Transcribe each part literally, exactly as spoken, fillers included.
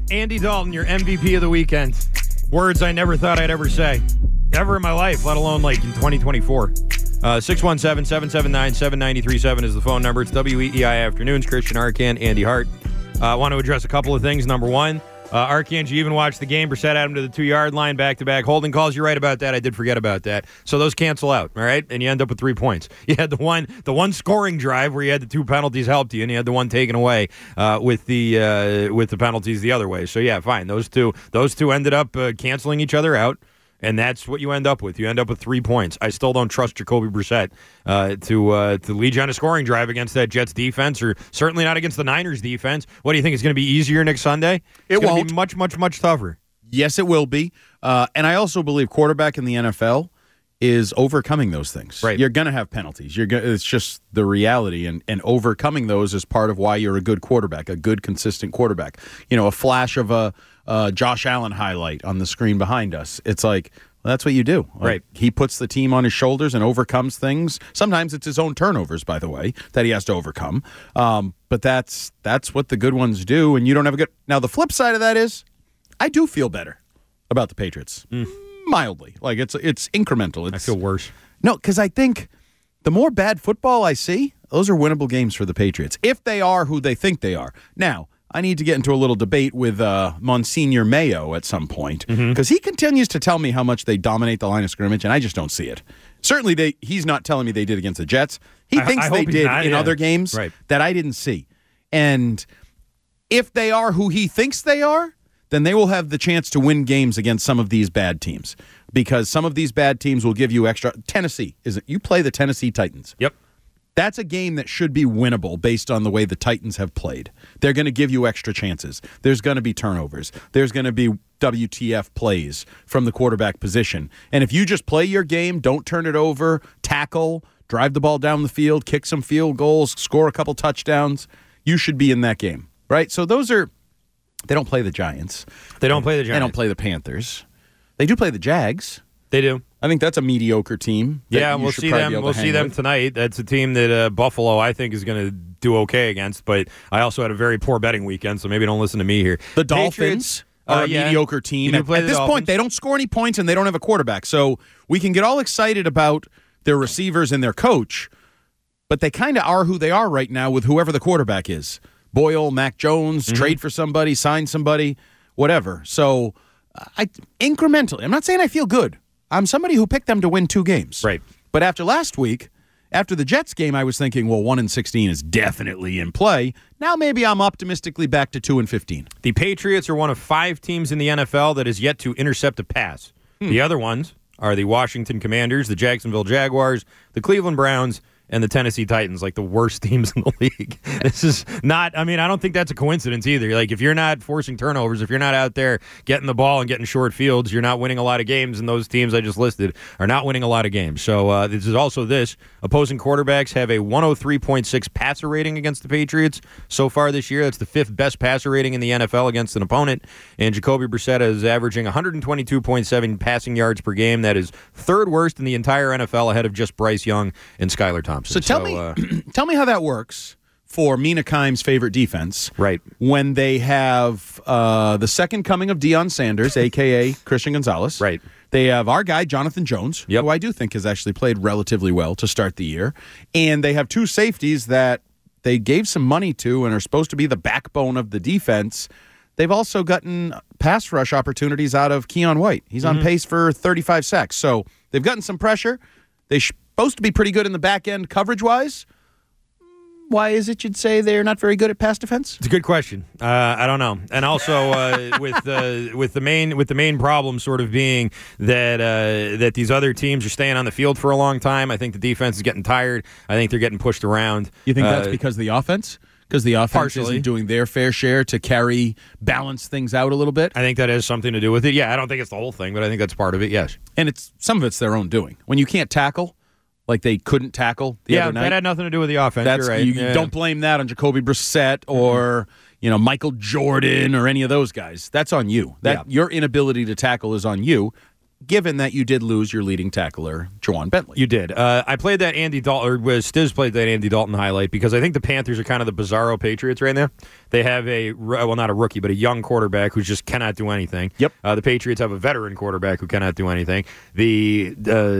Andy Dalton, your M V P of the weekend. Words I never thought I'd ever say. Ever in my life, let alone like in twenty twenty-four. Uh, six one seven, seven seven nine, seven nine three seven is the phone number. It's W E E I Afternoons. Christian Arcand, Andy Hart. I uh, want to address a couple of things. Number one, uh, Arcand, you even watched the game. Brissett had him to the two-yard line, back-to-back holding calls. You're right about that. I did forget about that. So those cancel out, all right? And you end up with three points. You had the one the one scoring drive where you had the two penalties helped you, and you had the one taken away uh, with the uh, with the penalties the other way. So, yeah, fine. Those two, those two ended up uh, canceling each other out. And that's what you end up with. You end up with three points. I still don't trust Jacoby Brissett uh, to uh, to lead you on a scoring drive against that Jets defense, or certainly not against the Niners defense. What do you think? It's going to be easier next Sunday? It's it won't. Be much, much, much tougher. Yes, it will be. Uh, and I also believe quarterback in the N F L is overcoming those things. Right. You're going to have penalties. You're go- It's just the reality, and, and overcoming those is part of why you're a good quarterback, a good, consistent quarterback. You know, a flash of a uh, Josh Allen highlight on the screen behind us. It's like, well, that's what you do. Like, right. He puts the team on his shoulders and overcomes things. Sometimes it's his own turnovers, by the way, that he has to overcome. Um, but that's that's what the good ones do, and you don't have a good... Now, the flip side of that is I do feel better about the Patriots. Mm. Mildly. Like, it's it's incremental. It's, I feel worse. No, because I think the more bad football I see, those are winnable games for the Patriots, if they are who they think they are. Now, I need to get into a little debate with uh, Monsignor Mayo at some point, because mm-hmm. he continues to tell me how much they dominate the line of scrimmage, and I just don't see it. Certainly, they he's not telling me they did against the Jets. He I, thinks I they did not, in yeah. other games right. that I didn't see. And if they are who he thinks they are, then they will have the chance to win games against some of these bad teams, because some of these bad teams will give you extra. Tennessee, is it? You play the Tennessee Titans. Yep. That's a game that should be winnable based on the way the Titans have played. They're going to give you extra chances. There's going to be turnovers. There's going to be W T F plays from the quarterback position. And if you just play your game, don't turn it over, tackle, drive the ball down the field, kick some field goals, score a couple touchdowns, you should be in that game, right? So those are – they don't play the Giants. They don't play the Giants. They don't play the Panthers. They do play the Jags. They do. I think that's a mediocre team. Yeah, we'll see them. We'll see them tonight. That's a team that uh, Buffalo, I think, is going to do okay against. But I also had a very poor betting weekend, so maybe don't listen to me here. The Dolphins are uh, a yeah. mediocre team. At, at this Dolphins. point, they don't score any points and they don't have a quarterback. So we can get all excited about their receivers and their coach, but they kind of are who they are right now with whoever the quarterback is. Boyle, Mac Jones, mm-hmm. trade for somebody, sign somebody, whatever. So I incrementally, I'm not saying I feel good. I'm somebody who picked them to win two games. Right. But after last week, after the Jets game, I was thinking, well, one and sixteen is definitely in play. Now maybe I'm optimistically back to two and fifteen. The Patriots are one of five teams in the N F L that has yet to intercept a pass. Hmm. The other ones are the Washington Commanders, the Jacksonville Jaguars, the Cleveland Browns, and the Tennessee Titans, like the worst teams in the league. This is not, I mean, I don't think that's a coincidence either. Like, if you're not forcing turnovers, if you're not out there getting the ball and getting short fields, you're not winning a lot of games, and those teams I just listed are not winning a lot of games. So uh, this is also this. Opposing quarterbacks have a one oh three point six passer rating against the Patriots so far this year. That's the fifth best passer rating in the N F L against an opponent. And Jacoby Brissett is averaging one twenty-two point seven passing yards per game. That is third worst in the entire N F L, ahead of just Bryce Young and Skylar Thompson. So tell so, me, uh, tell me how that works for Mina Kimes' favorite defense, right? When they have uh, the second coming of Deion Sanders, aka Christian Gonzalez, right? They have our guy Jonathan Jones, yep. who I do think has actually played relatively well to start the year, and they have two safeties that they gave some money to and are supposed to be the backbone of the defense. They've also gotten pass rush opportunities out of Keon White. He's mm-hmm. on pace for thirty-five sacks, so they've gotten some pressure. They. Sh- Supposed to be pretty good in the back end coverage-wise. Why is it you'd say they're not very good at pass defense? It's a good question. Uh, I don't know. And also uh, with uh, with the main with the main problem sort of being that uh, that these other teams are staying on the field for a long time. I think the defense is getting tired. I think they're getting pushed around. You think uh, that's because of the offense? Because the offense partially. isn't doing their fair share to carry, balance things out a little bit? I think that has something to do with it. Yeah, I don't think it's the whole thing, but I think that's part of it, yes. And it's some of it's their own doing. When you can't tackle, like they couldn't tackle the yeah, other night. Yeah, that had nothing to do with the offense. That's, You're right. You yeah. don't blame that on Jacoby Brissett or mm-hmm. you know Michael Jordan or any of those guys. That's on you. That yeah. Your inability to tackle is on you. given that you did lose your leading tackler, Juwan Bentley. You did. Uh, I played that Andy Dalton, or was Stiz played that Andy Dalton highlight because I think the Panthers are kind of the bizarro Patriots right now. They have a, well, not a rookie, but a young quarterback who just cannot do anything. Yep. Uh, the Patriots have a veteran quarterback who cannot do anything. The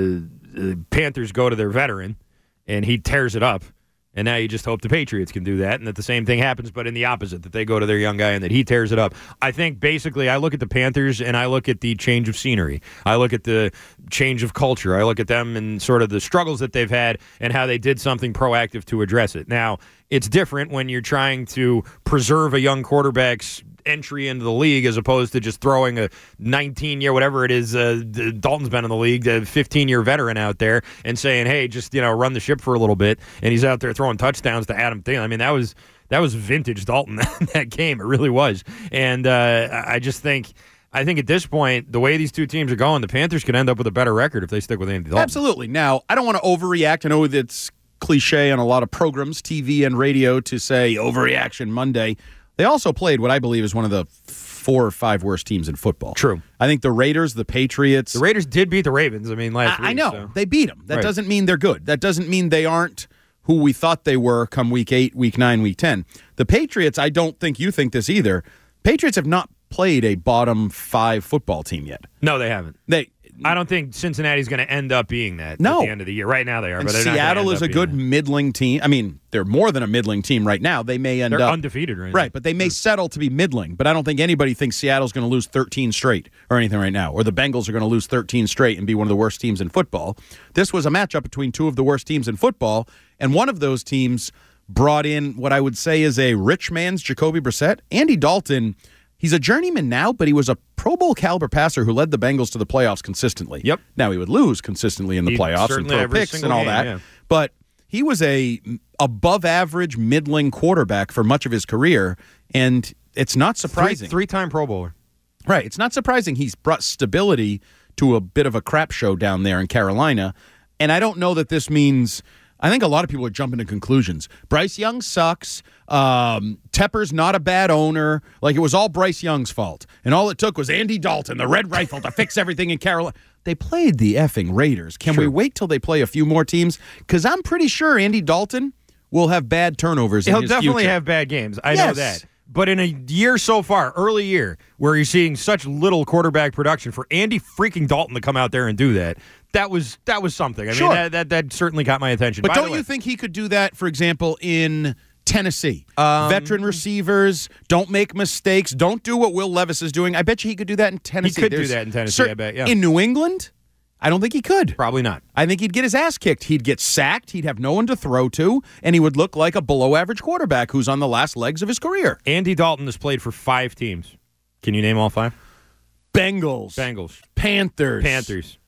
uh, Panthers go to their veteran, and he tears it up. And now you just hope the Patriots can do that and that the same thing happens, but in the opposite, that they go to their young guy and that he tears it up. I think basically I look at the Panthers and I look at the change of scenery. I look at the change of culture. I look at them and sort of the struggles that they've had and how they did something proactive to address it. Now, it's different when you're trying to preserve a young quarterback's entry into the league as opposed to just throwing a nineteen-year, whatever it is, uh, Dalton's been in the league, a fifteen-year veteran out there and saying, hey, just, you know, run the ship for a little bit. And he's out there throwing touchdowns to Adam Thielen. I mean, that was that was vintage Dalton, that game. It really was. And uh, I just think... I think at this point, the way these two teams are going, the Panthers could end up with a better record if they stick with Andy Dalton. Absolutely. Now, I don't want to overreact. I know that's cliche on a lot of programs, T V and radio, to say overreaction Monday. They also played what I believe is one of the four or five worst teams in football. True. I think the Raiders, the Patriots. The Raiders did beat the Ravens, I mean, last I, week. I know. So. They beat them. That Right. doesn't mean they're good. That doesn't mean they aren't who we thought they were come week eight, week nine, week ten. The Patriots, I don't think you think this either. Patriots have not played a bottom five football team yet. No, they haven't. They. I don't think Cincinnati's going to end up being that No. at the end of the year. Right now they are, And but they're not gonna Seattle end is up a good being that. middling team. I mean, they're more than a middling team right now. They may end They're up undefeated right, right, now. but they may settle to be middling. But I don't think anybody thinks Seattle's going to lose thirteen straight or anything right now, or the Bengals are going to lose thirteen straight and be one of the worst teams in football. This was a matchup between two of the worst teams in football, and one of those teams brought in what I would say is a rich man's Jacoby Brissett. Andy Dalton, he's a journeyman now, but he was a Pro Bowl caliber passer who led the Bengals to the playoffs consistently. Yep. Now he would lose consistently in the He playoffs and certainly throw every picks and single all game, that. yeah. But he was a above average, middling quarterback for much of his career, and it's not surprising. Three, three-time Pro Bowler. Right. It's not surprising he's brought stability to a bit of a crap show down there in Carolina. And I don't know that this means – I think a lot of people are jumping to conclusions. Bryce Young sucks. Um, Tepper's not a bad owner. Like, it was all Bryce Young's fault. And all it took was Andy Dalton, the Red Rifle, to fix everything in Carolina. They played the effing Raiders. Can Sure. we wait till they play a few more teams? Because I'm pretty sure Andy Dalton will have bad turnovers in He'll his definitely future. have bad games. I Yes. know that. But in a year so far, early year, where you're seeing such little quarterback production, for Andy freaking Dalton to come out there and do that, that was that was something. I Sure. mean, that, that that certainly got my attention. But By don't the you way, think he could do that, for example, in Tennessee? Um, Veteran receivers, don't make mistakes, don't do what Will Levis is doing. I bet you he could do that in Tennessee. could do There's that in Tennessee, cer- I bet, yeah. In New England, I don't think he could. Probably not. I think he'd get his ass kicked. He'd get sacked. He'd have no one to throw to, and he would look like a below-average quarterback who's on the last legs of his career. Andy Dalton has played for five teams. Can you name all five? Bengals, Bengals, Panthers, Panthers.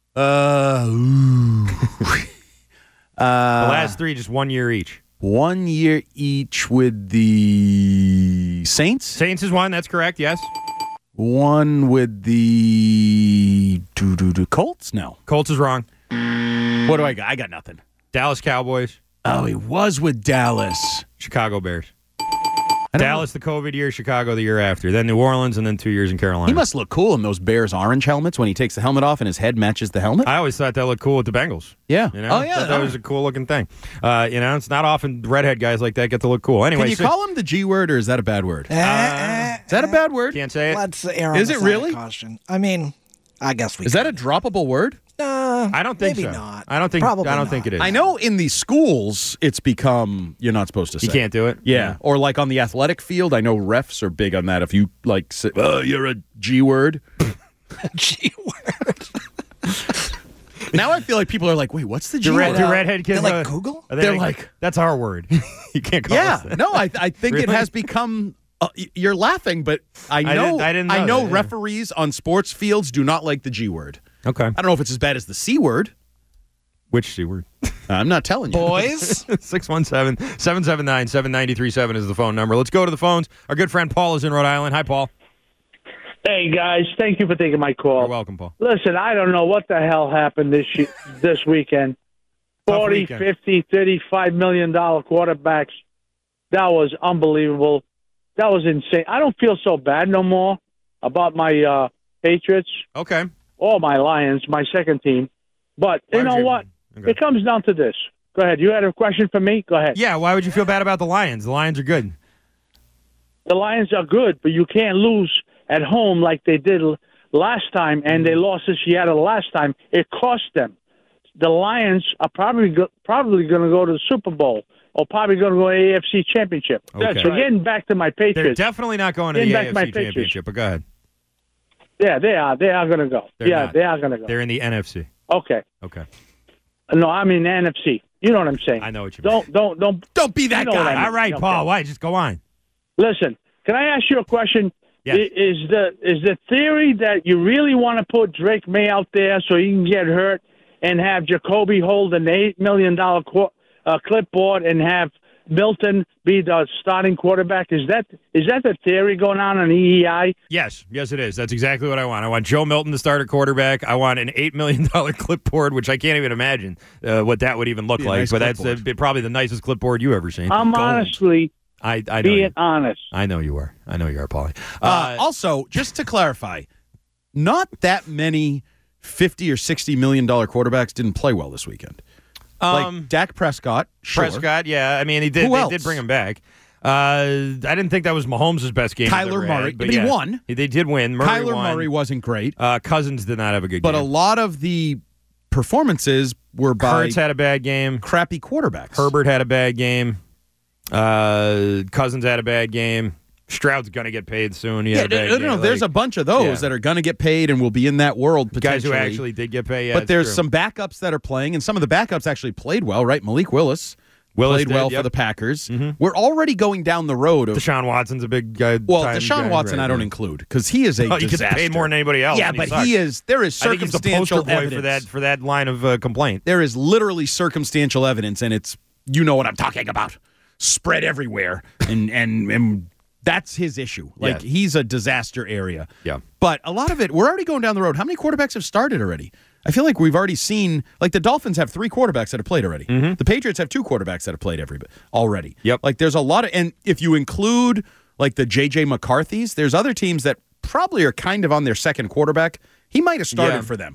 Uh, ooh. The last three, just one year each. One year each with the Saints. Saints is one. That's correct. Yes. One with the do do do Colts. No. Colts is wrong. What do I got? I got nothing. Dallas Cowboys, Oh, he was with Dallas. Chicago Bears. I don't Dallas the COVID year, Chicago the year after, then New Orleans, and then two years in Carolina. He must look cool in those Bears orange helmets when he takes the helmet off and his head matches the helmet. I always thought that looked cool with the Bengals. Yeah. You know? Oh, yeah. Thought that was a cool looking thing. Uh, you know, it's not often redhead guys like that get to look cool. Anyway, Can you so- call him the G word, or is that a bad word? Eh, eh, Is that a bad word? can't say it. Let's err on Is the it side really? of caution. I mean, I guess we. Is that a droppable word? Uh, I don't think maybe so. not. I don't think. Probably I don't not. think it is. I know in the schools it's become you're not supposed to say. You can't do it. Yeah. Or like on the athletic field, I know refs are big on that. If you like say, oh, you're a G word. G word. Now I feel like people are like, wait, what's the G Do, red, word? do redhead kids They're like uh, Google? are they They're like- that's our word. You can't call us Yeah. that. No, I I think it Really? has become uh, y- you're laughing, but I know didn't- I didn't know know that, yeah. referees on sports fields do not like the G word. Okay. I don't know if it's as bad as the C word. Which C word? I'm not telling you. Boys. six one seven, seven seven nine, seven nine three seven is the phone number. Let's go to the phones. Our good friend Paul is in Rhode Island. Hi, Paul. Hey, guys. Thank you for taking my call. You're welcome, Paul. Listen, I don't know what the hell happened this ye- this weekend. Tough forty, weekend. fifty, thirty-five million dollar quarterbacks. That was unbelievable. That was insane. I don't feel so bad no more about my uh, Patriots. Okay. or my Lions, my second team. But Why you would know you- what? Okay. It comes down to this. Go ahead. You had a question for me? Go ahead. Yeah, why would you feel bad about the Lions? The Lions are good. The Lions are good, but you can't lose at home like they did l- last time, and they lost to Seattle last time. It cost them. The Lions are probably go- probably going to go to the Super Bowl or probably going to go to the A F C Championship. Okay. So getting back to my They're Patriots. definitely not going to Getting the back to my A F C Patriots. Championship, but go ahead. Yeah, they are. They are going to go. They're yeah, not. they are going to go. They're in the N F C. Okay. Okay. No, I'm in the N F C. You know what I'm saying. I know what you mean. Don't don't don't Don't be that You know what guy. I mean. All right, Okay. Paul. Why? Just go on. listen. Can I ask you a question? Yes. I- Is the is the theory that you really want to put Drake May out there so he can get hurt and have Jacoby hold an eight million dollar qu- uh, clipboard and have Milton be the starting quarterback? Is that is that the theory going on on E E I? Yes, yes, it is. That's exactly what I want. I want Joe Milton to start at quarterback. I want an eight million dollar clipboard, which I can't even imagine uh, what that would even look Be a like. nice but that's clipboard. uh, probably the nicest clipboard you ever seen. I'm Gold. honestly I, I know being you. honest. I know you are. I know you are, Paulie. Uh, also, just to clarify, not that many fifty or sixty million dollar quarterbacks didn't play well this weekend. um, Like Dak Prescott, sure. Prescott, yeah. I mean, he did. Who They else? did bring him back. Uh, I didn't think that was Mahomes' best game. he's Kyler ever had, Murray, but but he yeah. won. They did win. Murray Kyler won. Murray wasn't great, Uh, Cousins did not have a good but a game. lot of the performances were by Hurts had a bad game. crappy quarterbacks. Herbert had a bad game. Uh, Cousins had a bad game. Stroud's going to get paid soon. He Yeah, had a bad no, no, game. no. There's a Like, bunch of those yeah. that are going to get paid and will be in that world guys potentially. who actually did get paid. Yeah, but it's there's true. some backups that are playing, and some of the backups actually played well, right? Malik Willis, Willis played did, well yep. for the Packers. We're already going down the road of Deshaun Watson's a big guy. well, time Deshaun guy, Watson right, I don't yeah. include because he is a Oh, he gets disaster. paid more than anybody else. Yeah, and but sucks. he is. There is I think he's the circumstantial poster boy evidence for that for that line of uh, complaint. There is literally circumstantial evidence, and it's you know what I'm talking about, spread everywhere, and and and that's his issue. Like Yeah. he's a disaster area. Yeah. But a lot of it, we're already going down the road. How many quarterbacks have started already? I feel like we've already seen, like the Dolphins have three quarterbacks that have played already. The Patriots have two quarterbacks that have played every already. Yep. Like there's a lot of, and if you include like the J J McCarthy's, there's other teams that probably are kind of on their second quarterback. He might have started Yeah. for them.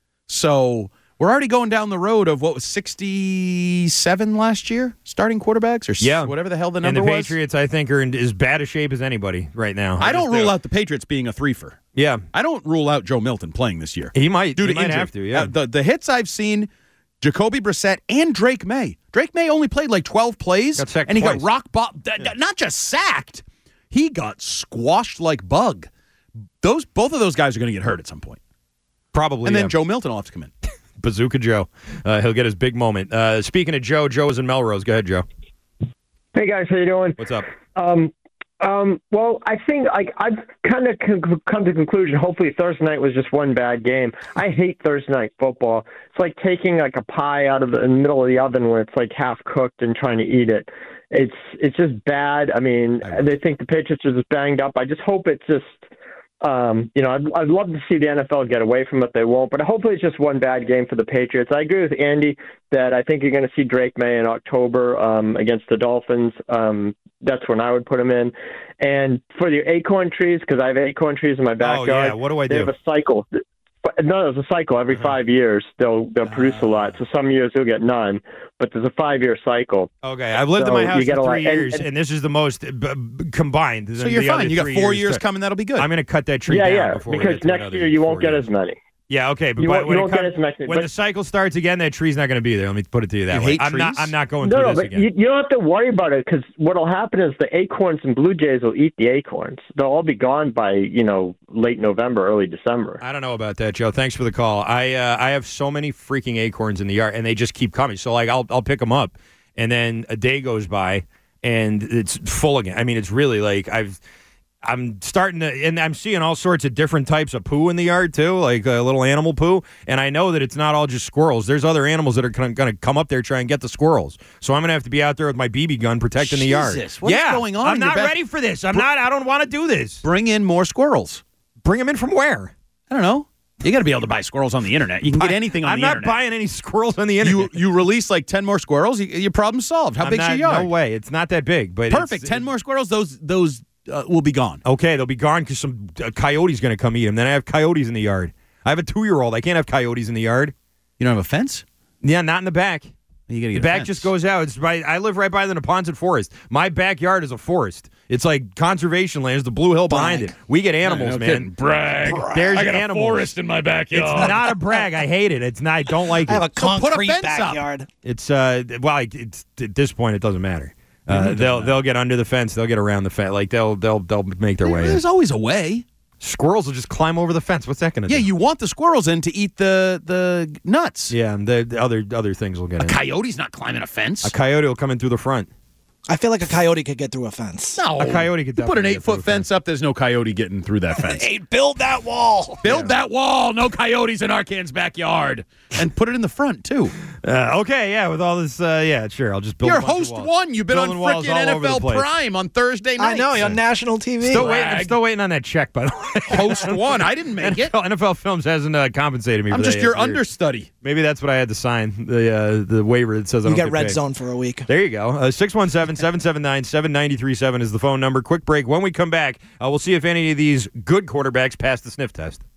So we're already going down the road of what was sixty-seven last year, starting quarterbacks or s- Yeah. whatever the hell the And number the was. Patriots, I think, are in as bad a shape as anybody right now. I don't just rule do. out the Patriots being a threefer. Yeah, I don't rule out Joe Milton playing this year. he might. Due he to might injury. have to. Yeah. Uh, the the hits I've seen, Jacoby Brissett and Drake May. Drake May only played like twelve plays, Got sacked and he twice. got rock bottom. Not just sacked, he got squashed like bug. Those both of those guys are going to get hurt at some point, Probably. and then yeah. Joe Milton will have to come in. Bazooka Joe. Uh, he'll get his big moment. Uh, speaking of Joe, Joe is in Melrose. Go ahead, Joe. Hey guys, how you doing? What's up? Um, um, well, I think like I've kind of con- come to the conclusion. Hopefully, Thursday night was just one bad game. I hate Thursday night football. It's like taking like a pie out of the, in the middle of the oven when it's like half cooked and trying to eat it. It's it's just bad. I mean, they think the Patriots are just banged up. I just hope it's just. Um, you know, I'd, I'd love to see the N F L get away from it. They won't, but hopefully it's just one bad game for the Patriots. I agree with Andy that I think you're going to see Drake May in October um, against the Dolphins. Um, that's when I would put him in. And for the acorn trees, because I have acorn trees in my backyard. Oh, yeah. What do I They do? have a cycle. No, there's a cycle. Every five years, they'll they'll produce a lot. So some years you'll get none, but there's a five-year cycle. Okay, I've lived So in my house you get for a lot- three and- years, and, and- this is the most uh, b- b- combined. So you're fine. You got four years, to- coming. That'll be good. I'm going to cut that tree Yeah, down yeah, before we because get to next another year you won't four get years. as many. Yeah, okay, but You by- won't- when, you it won't get comes- as many, when but- the cycle starts again, that tree's not going to be there. Let me put it to you that You way. hate I'm not. trees? I'm not going No, through no, this but again. you, you don't have to worry about it because what'll happen is the acorns and blue jays will eat the acorns. They'll all be gone by you know late November, early December. I don't know about that, Joe. Thanks for the call. I uh, I have so many freaking acorns in the yard, and they just keep coming. So like, I'll I'll pick them up, and then a day goes by, and it's full again. I mean, it's really like I've. I'm starting to, and I'm seeing all sorts of different types of poo in the yard too, like a little animal poo. And I know that it's not all just squirrels. There's other animals that are going to come up there try and get the squirrels. So I'm going to have to be out there with my B B gun protecting the yard. Jesus, what is yeah, going on I'm in your not back- ready for this. I'm not. I don't want to do this. Bring in more squirrels. Bring them in from where? I don't know. You got to be able to buy squirrels on the internet. You can get anything on I'm the not internet. buying any squirrels on the internet. You you release like ten more squirrels, you, your problem solved. How I'm big's not, your yard? No way. It's not that big. But Perfect. it's- ten more squirrels. Those those uh, will be gone. Okay, they'll be gone because some uh, coyote's going to come eat them. Then I have coyotes in the yard. I have a two-year-old. I can't have coyotes in the yard. You don't have a fence? Yeah, not in the back. You gotta get The a back fence. just goes out. It's by, I live right by the Neponset Forest. My backyard is a forest. It's like conservation land. There's the Blue Hill behind Brag. it. We get animals, No man. kidding. Brag. There's I got animals. a forest in my backyard. It's not a brag. I hate it. It's not. I don't like I have a it. So put a concrete fence up. backyard. It's uh. Well, I- it's at this point it doesn't matter. Uh, they'll they'll get under the fence. They'll get around the fence. Like they'll they'll they'll make their way in. There's always a way. Squirrels will just climb over the fence. What's that going to Yeah, do? you want the squirrels in to eat the the nuts. Yeah, and the, the other other things will get in. Coyote's not climbing a fence. A coyote will come in through the front. I feel like a coyote could get through a fence. no, A coyote could You put an definitely eight get through foot the fence up. There's no coyote getting through that fence. Hey, build that wall. Build that wall. No coyotes in Arcan's backyard, and put it in the front too. Uh, okay, yeah, with all this, uh, yeah, sure. I'll just build. You're a bunch of host walls. one. You've been Building on walls frickin' all N over F L the place. Prime on Thursday night. I know, you're on national T V. Still waiting. I'm Brag. still waiting on that check, by the way. Host one. I didn't make it. N F L Films hasn't uh, compensated me. I'm for just that your yet. Weird. understudy. Maybe that's what I had to sign the uh, the waiver that says I You don't get red paid. zone for a week. There you go. Uh, six one seven, seven seven nine, seven nine three seven is the phone number. Quick break. When we come back, uh, we'll see if any of these good quarterbacks pass the sniff test.